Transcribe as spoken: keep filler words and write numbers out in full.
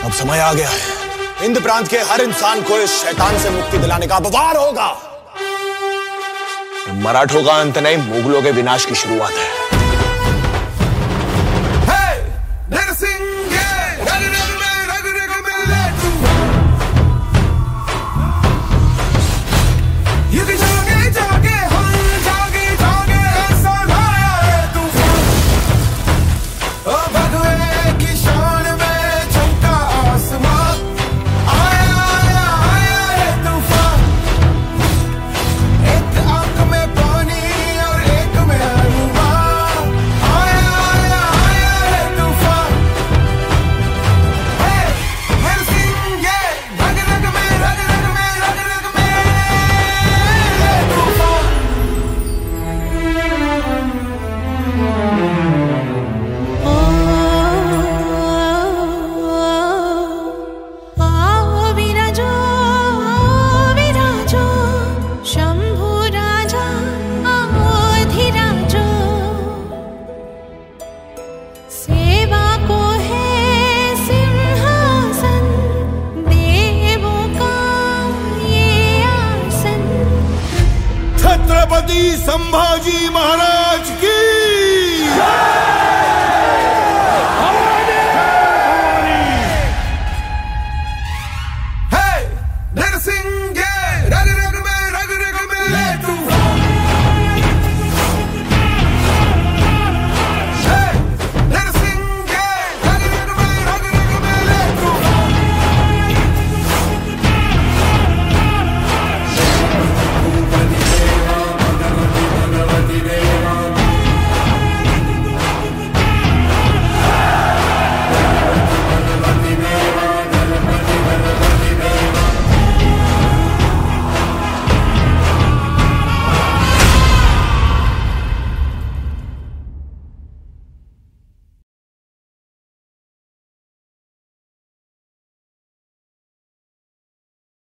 अब समय आ गया है। इंद्र प्रांत के हर इंसान को इस शैतान से मुक्ति दिलाने का अब वार होगा। मराठों का अंत नहीं, मुगलों के विनाश की शुरुआत है। छत्रपति संभाजी महाराज।